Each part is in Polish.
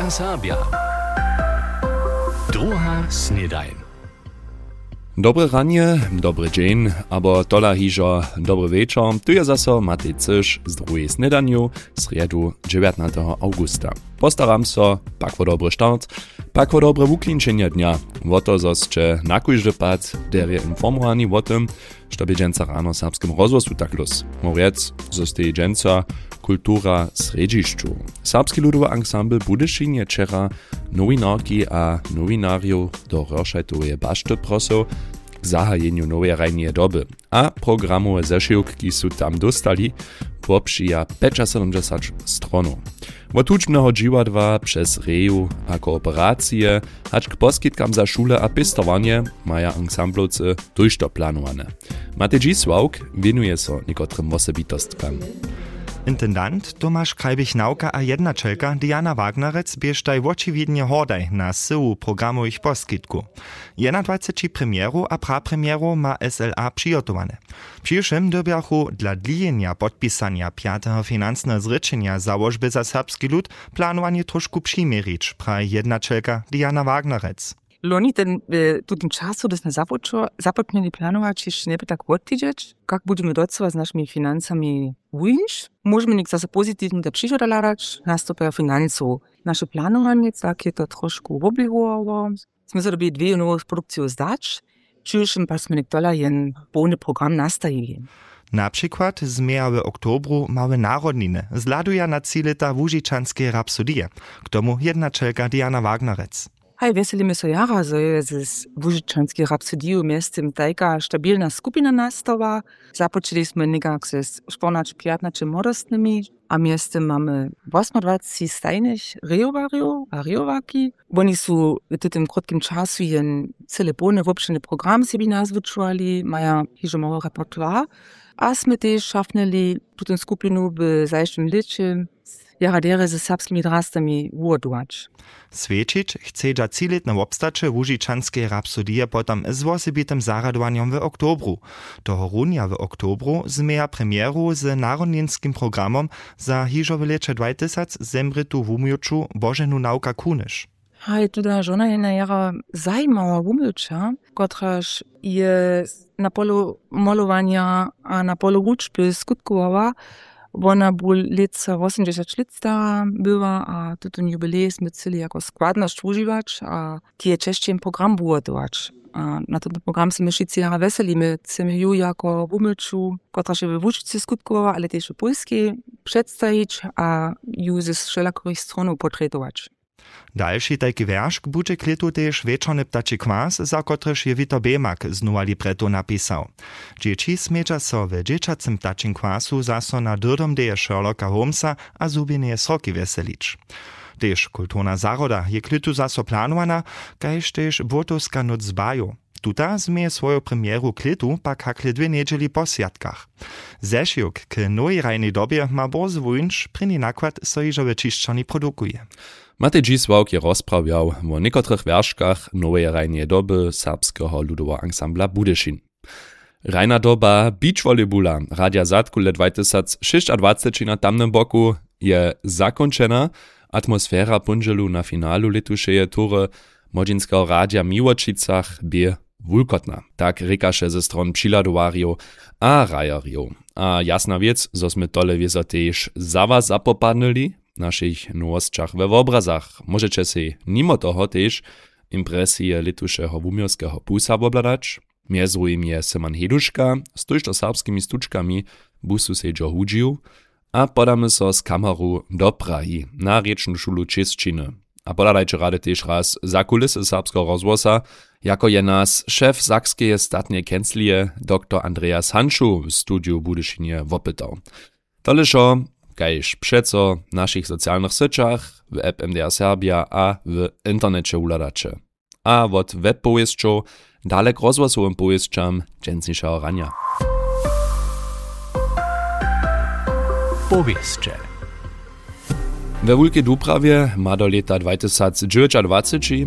NDR Serbia. Druga snedajn. Dobre ranie, dobry dzień, abo tola hižo, dobry wieczor. Tu je zaso Matej Cyš z druhej snedaniu, sriedu 19. augusta. Postaram so, pak vo dobry štart, pak vo dobre wuklinčenie dnia. Woto zosće na kujždy pad, der je informowani o tym, što bi dženca rano serbskim rozvostu tak los. Morec, zosteje dženca kultura središću. Serbski ludowy ensemble Budyšin je včera nowinarki a nowinarjów do Rorschajtowej baszty prosov k zahajenju nowej rajnije doby. A programowe zešivky su tam dostali popšija 75 stronów. Od tučbneho džiwadła przez reju a kooperacje, hač k poskitkam za šule a pistowanie maja ensemblovce dojšto planowane. Matej Dzisłauk winuje so niekotrym osobitostkam. Intendant Tomasz Krajbich-Nauka a jednačelka Diana Wagnerec biežtaj očividne hodaj na syłu programu ich poskitku. 21 premieru a prapremieru ma SLA przygotowane. Przyszłym dobiachu dla dlijenia podpisania 5. finansne zryczenia założby za serbski lud planowanie troszkę przymierzyć, praje jednačelka Diana Wagnerec. Loni tu tym czasu, gdy nas zapoczęli planować, jeszcze nie by tak odwiedzieć, jak będziemy docelować z naszymi finansami wyjść. Możemy niech zase pozytywnie do przyszłego latać, nastąpią finansów. Nasze planowanie takie to troszkę obligowało. Jsme zrobili dwie nowe produkcje zdać, przyszłym pasmy niektóra jen pełny program nastajili. Na przykład z w oktobru małe narodniny zladuja na cíleta Łużiczanskie rapsodie, k tomu jednačelka Diana Wagnerec. Hej, veselíme so jara, zo je z Łużiczanskie rapsodiju miestem tajka stabilna skupina nastała. Započeli sme nekak se 14-15 młodostnymi, a miestem mamy 28 stajnych rejowariów a rejowaki. Oni są w tym krótkim czasu jen cele pełne wopšeny program sobie nazwyczuali, mają hižo mało repertoire. A sme też szafnęli tę skupinu w zajszczym lecie jaradere ze serbskimi drastami uodować. Svečić chce za ciletne obstacze Łużiczanskie rapsodije potem z osobitym zaradowaniem w oktobru. Toho runia w oktobru zmieja premieru z narodninskim programom za hižo w lecie 2000 zemrytu w umiuczu Bożenu Nauka Kuniš. Hej, teda žona je na jara zajmała umilča, kotraž je na polu malovania a na polu učby skutkovala. Ona była leca 80 lat stara była, a ten jubilej sme chceli jako składność używać, a tie češćem program budować. A na ten program sme wszyscy jara veselimy. Chcemy ju jako umilču, kotraž je w učbce skutkovala, ale też w Polskiej przedstawić, a ju ze wszelakich stron portretować. Dalszy taki wierszk bude k letu też wieczorny ptaczy kwas, za kotryż je Wito Bemak znowa libretto napisał. Dzieci smiecza so w dzieciacym ptaczym kwasu zaso na drdom deje Sherlocka Holmesa a zubienie soki weselić. Też kulturna zaroda je k letu zaso planowana, kajż też Włotowska noc zbaju. Tuta zmieje swoją premieru k letu pak hakle 2 niedzieli po sviatkach. Zešivk k nowej rajnej dobie ma boz wunsch, pryni nakład so iżo wyczyszczony produkuje. Matej Dzisłauk je rozprawiał o niekotrych wierszkach nowej rajnej doby serbskiego ludowego ensembla Budyšin. Rajna doba beach volleyballa Radia Zadku let 2026 na tamnym boku je zakończena. Atmosfera punželu na finalu letušeje tury Modzinskiego Radia Miłočicach bie wulkotna. Tak rekaše ze stron přiladowarjów a rajarjów. A jasna wiec, zo sme tole wiezo tež za was zapopadnili naszych nowosťach we obrazach. Możecie si mimo toho tež impresje letušeho wumiorskiego pusa obladać. Miezu im je Seman Heduška z tojšto serbskimi stučkami busu seđo hudžiu, a podamy so z kameru do Prahi na riečnú šulu češčiny. A podadajcie rady też raz za kulisy serbskiego rozwosa, jako je nas szef Sakskeje statnej kanclije dr. Andreas Hanschu w studiu Budyšinie wopytał. Toleżo, kajż przeco w naszych socjalnych sieciach, w app NDR Serbia a w internecie uladacze. A od webpowieścią dalek rozwosowym powieściam dżęsniejszego rania. Powieście. We Wielkiej Dubrawie ma do leta 2029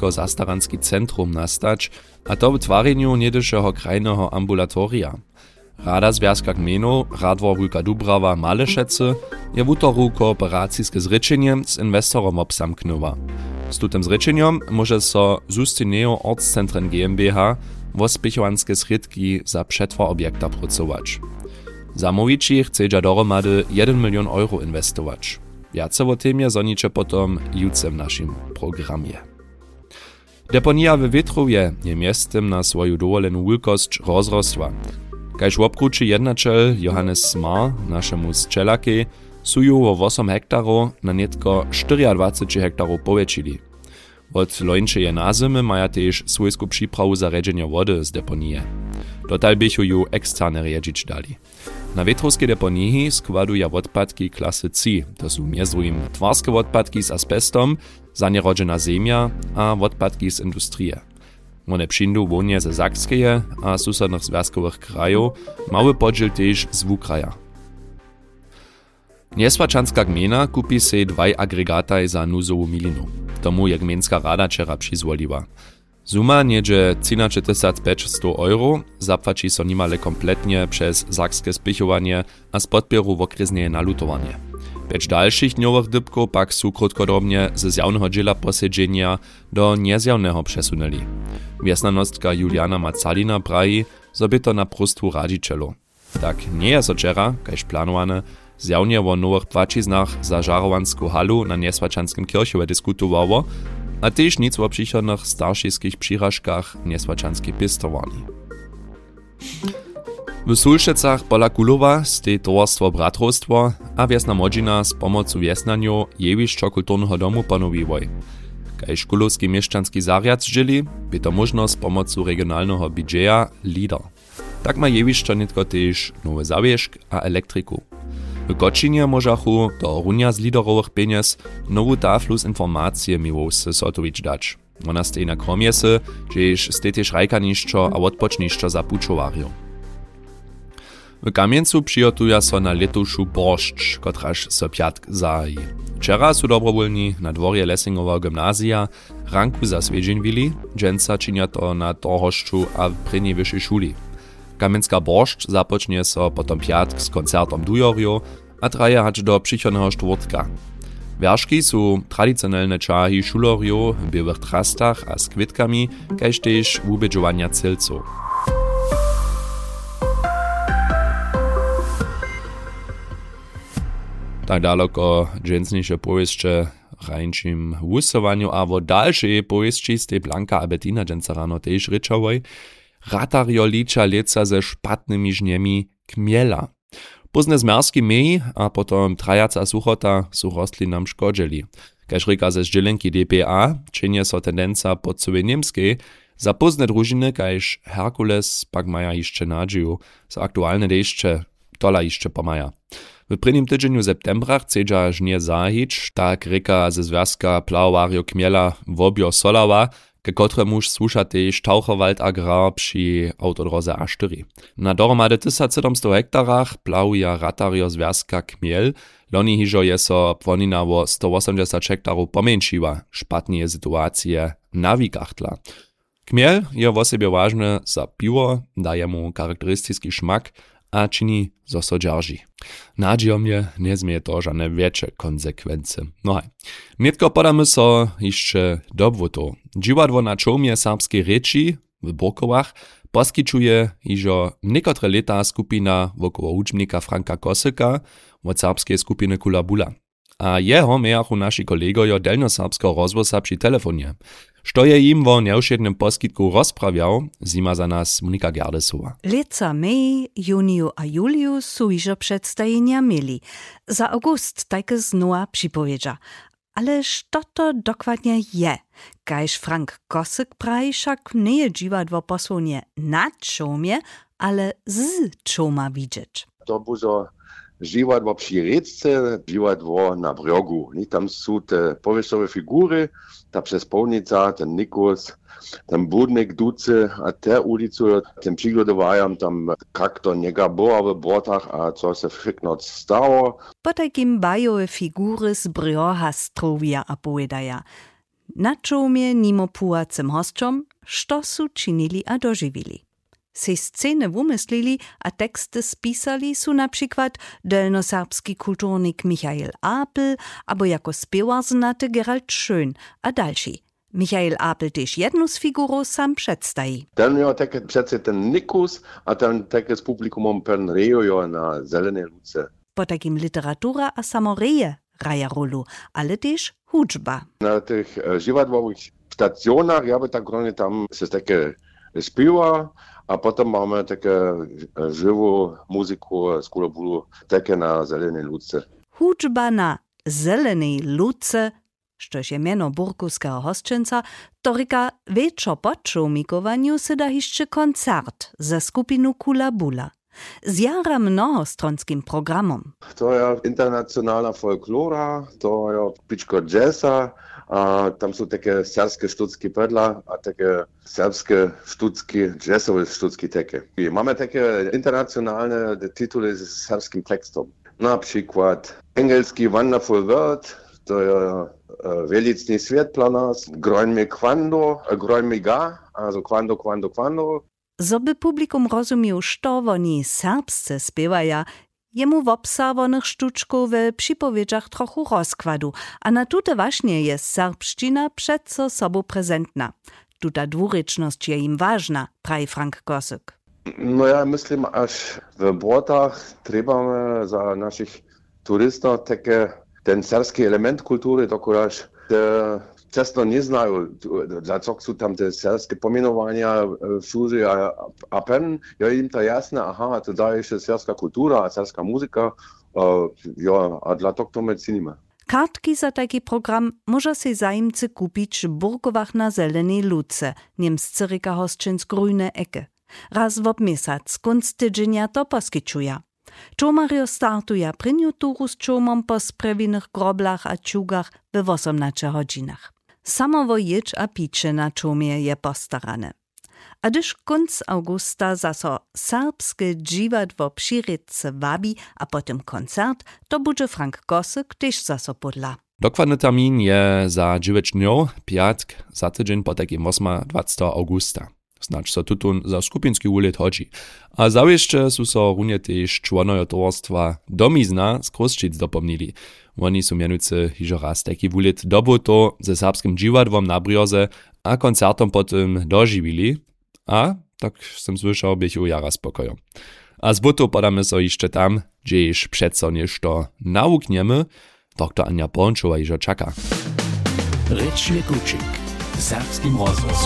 medycynisko-zastaranski centrum nastać, a to w twareniu niedyszego krajnego ambulatoria. Rada Związka Gmenów Radwor Wulka Dubrawa Malešece je w utoru kooperacijskie zrečenje z inwestorom obsamknęła. Z tutym zrečeniem może so Sustineo Ortszentren GmbH wospichowanskie sredki za przetwór obiekta pracować. Zamowici chcedza dohromady 1 milion euro inwestować. Wiace o tym je zonicze potom jutce w naszym programie. Deponia w Wietrowie je miestem na swoją dowoleną wielkość rozrosła. Kaž obkruči jednačel Johannes Smar našemu zčelake suju o 8 hektarów na netko 24 hektarów powiększyli. Od lońčeje na zimy maja też swojską przyprawu zaredzenia wody z deponije. Dotal bychu ju eksterne riedzić dali. Na Wietrowskiej deponii składują odpadki klasy C, to są między innymi twarskie odpadki z asbestom, zanierodzona ziemia a odpadki z industrii. One przyjdą wonie ze Sakskeje a susodnych związkowych krajów, mały podziel też z Ukraja. Niesłaczanska gmina kupi se 2 agregataj za nuzową milinu. Tomu je gmenska rada wczera przyzwoliła. Suma niedzie 13 euro zapłaci so nimale kompletnie przez sakskie spychowanie a z podpieru w okresnie nalutowanie. 5 dalszych nowych dybków pak su krótkodobnie ze zjawnego dziela posiedzenia do niezjawnego przesunęli. Wiesnanostka Juliana Macalina praji, żeby to na prostu radzičelo. Tak nie jest oczera, kaž planowane, zjawnie o nowych płaciznach za żarowanską halu na Niesłačanskim kirchowie dyskutowało, a też nic o przychodnych starszych przyrażkach Niesłačanskiej pistowani. W Sulšecach pola Kulowa stej towarstwo Bratrostwo a wiesna Modzina z pomocą wiesnaniu jewišćo kulturnego domu ponowiwoj. Kaž kulowski mieszczanski zariad zdzieli, by to można z pomocą regionalnego budżeja LIDER. Tak ma jewišćo nitko też nowy zawieszk a elektryku. W Kočinie możachu do runia z liderowych pieniędzy nową taflu z informacjami wosy sotowić dać. Ona stej na kromiesy, gdzież stej też rajkanišćo a odpocznišćo za pučowarju. W Kamieńcu przygotuja so na letušu borscht, kotraž so piatk zaji. Wczera su dobrowolni na dworje Lessingova gymnazja ranku za swiedźenwili, dżęca czynia to na Torhoszczu a w prynnej wyższej szuli. Kamieńska borscht zapocznie so potom piatk z koncertom Dujorju, a traje hać do przychodnego czwartka. Wierszki su tradycjonalne czahi szulorju w białych trastach a z kwitkami, kaž też wubedżowania celców. Tak daleko dżęsniejsze powieście rańczym wusowaniu, a w dalszej powieści z tej Blanka a Bettina dżęca rano też ryczałoj, ratario licza leca ze szpatnymi żniemi kmiela. Pozne zmerskie mei, a potom trajaca suchota su rostlinam szkodzeli. Kaž rika ze zdzielenki DPA, czynie so tendenca podcowej niemskiej, za pozne drużyny, kaž Herkules pak maja jeszcze nadzieju, za aktualne deszcze tola jeszcze pomaja. W prvním tydzieniu septembra chcedza żnie zahić, tak reka ze związka plawowarjo kmiela wobio Solawa, ke kotremuž słuša tež Taucherwald Agrar przy autodroze A4. Na dohromady 1700 hektarach plawuja ratario związka kmiel, loni hižo je so płonina o 180 hektarów pomieńszyła, szpatnie sytuacje na wikachtla. Kmiel je w sobie ważny za piwo, daje mu charakterystyczny smak, a czyni, zo so dzierży. Nadzieją je, nie zmieje to żadne większe konsekwencje. No hej. Nietko podamy so jeszcze dobwoto. Dziwadło na czomie serbskiej reči w Borkowach poskyčuje iżo niekotre leta skupina wokoło uczbnika Franka Kosyka od serbskiej skupiny Kulabula. A jeho mejachu naši kolegojo delnoserbskiego rozwosa przy telefonie. Što je im wo neušednym poskitku rozprawiał, zima za nas Monika Gerdesowa. Leca mej, juniju a juliju su iżo przedstawienia mieli. Za august tajke znowa przypowiedza. Ale što to dokładnie je? Kaž Frank Kosyk pravi, však nie je dziwadło posłonie na czomie, ale z czoma widzieć. To buzo dziwadło przy rečce, dziwadło na brjogu. Tam są te powierzchowne figury, ta przespolnica, ten Nikos, ten Budnik, Duce, a te ulicu, ten przygotowują tam jak to niega było w błotach, a co się wszystko stało. Po takim bajowe figury z brjoha strowia opowiadaja. Na czomie nimo płacym hostom, što su činili a doživili. Se sceny wumyslili a teksty spisali su na przykład delnoserbski kulturnik Michael Apel, abo jako spiewar znaty Gerald Schön, a dalsi. Michael Apel też jednu z figurów sam przedstawi. Ten miał takie przece ten Nikus, a ten takie z publikumom pen rejo na zelenej luce. Po takim literatura a samoreje raja rolu, ale też hudżba. Na tych dziwadłowych stacjonach, ja by tak gronie tam jest takie śpiewa, a potem mamy takie żywą muzykę z kulobulu, takie na zelenej luce. Hudżba na zelenej luce, što je miano burkuskiego hosćenca, to rika wieczo po čumikowaniu se da jeszcze koncert ze skupinu Kulabula. Z jara mnohostronskim programom. To je internacionalna folklora, to je pičko jazza, a tam są takie serbskie sztuczki pedla, a takie serbskie sztuczki, jazzowe sztuczki takie. I mamy takie internacjonalne tytuły z serbskim tekstem. Na przykład angielski Wonderful World, to je Velicni svijet dla nas, Groń mi quando, Groń mi ga, also quando. Zoby publikum rozumiał, što oni serbsce spiewaja, jemu w obsawonych sztuczków w przypowiedziach trochu rozkładu, a na tute właśnie jest serbszczyna przeco sobą prezentna. Tuta dwuryczność je im ważna, prawi Frank Kosuk. No ja myślę, aż w Błotach trzeba za naszych turystów ten serbski element kultury, dokuż często nie znają, za co są tam te serbskie pomienowania wszędzie, a pen, ja im to jasne, aha, to daje jeszcze serbska kultura, serbska muzyka, a dla toho to my cenimy. Kartki za taki program może się zajmcy kupić w Burkowach na zelenej luce, niemscy ryka hosćenc grüne Ecke. Raz w obmiesać, kunst tydzienia to poskyčuje. Čomario startuje prynju turu z čomom po sprewinych groblach a čugach w 18 hodzinach. Samowo jedź a picie na čomie je postarane. A gdyż kunc augusta zaso serbskie dziwadło Přiredce wabi, a potem koncert, to bude Frank Kosuk też zaso podla. Dokładny termin je za 9 dniów, piatk, za tydzień po takim 28 augusta. Znacz so tutun za skupinski ulet chodzi. A zawieszcze su so runie też członojo towarstwa Domizna z Kruszczyc dopomnili. Oni su mianujcy hižo raz taki ulet dobuto ze serbskim dziwadłom na brioze a koncertom potem dożywili. A, tak sem słyszał, bych u jara spokoju. A z butu podamy so jeszcze tam, gdzie już przeco nešto naukniemy, doktor Anja Pončova hižo czeka. Rečny kučik, serbskim rozhlasu.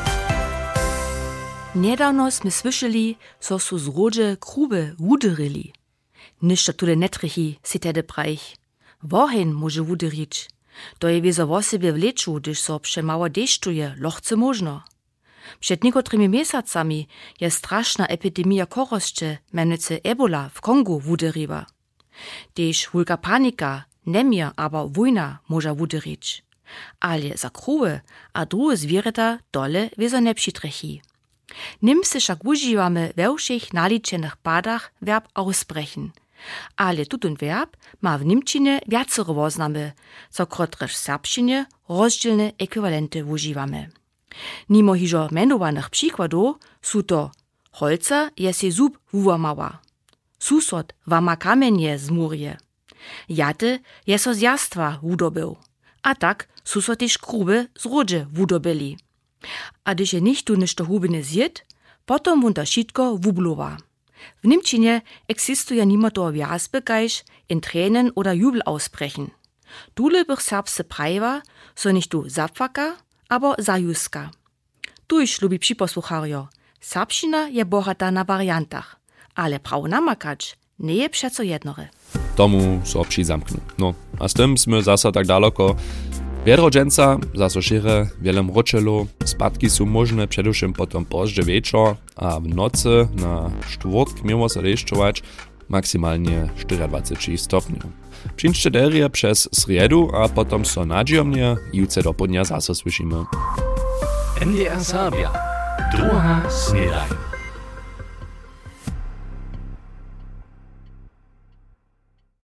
Niedawno sme słyszeli, so su z rodže krube wuderili. Ništa tude netrechi, si tedy prajch. Wohin może wuderić? To je wiezo wo sebe w leczu, gdyż so przemało deszczuje, lochce można. Przed niekotrymi miesacami je straszna epidemia korosće, mianowicie Ebola w Kongu wuderiła. Też wielka panika, nemir, aber wojna może wuderić. Ale za krube a drugie zwierzęta dole wiezo nie przytrechi. Niemcy však użívamy we všech naliczenych padach verb aussprechen. Ale tutun verb ma w Niemčinie viacere woznamy, co kotrež v serbščine rozdzielne ekwiwalenty użívamy. Nimo hižo menowanych przykładów su to holca je se zub wuwamała, susod wama kamienie z murje, jate je so z jastva wudobył, a tak susod też krube z rodže wudobili. A gdyż je nicht tu nešto hubine zjed, potom wunta šitko wublowa. W Niemčinie existuje nimo to wjazbe gajš in Tränen oder Jubel ausbrechen. Dule bych serbsce prajwa, so nicht tu zapfaka, aber zajuska. Tuž, lubi připoslucharjo, serbščina je bohata na variantach, ale prav namakać nie je přeco jednore. Tomu so přizamknu. No, a z tym sme zasa tak daleko. Wiedrodźenca, zaso šire, wielem ročelo, spadki su možne především potom pozdě večer a v nocy na štvrtk mimo se deščować maksymalnie 24 stopniów. Přińczcie derje przez sriedu a potom so nadziomnie juce do podnia zaso słyszymy. NDR Serbia, druga snedajn.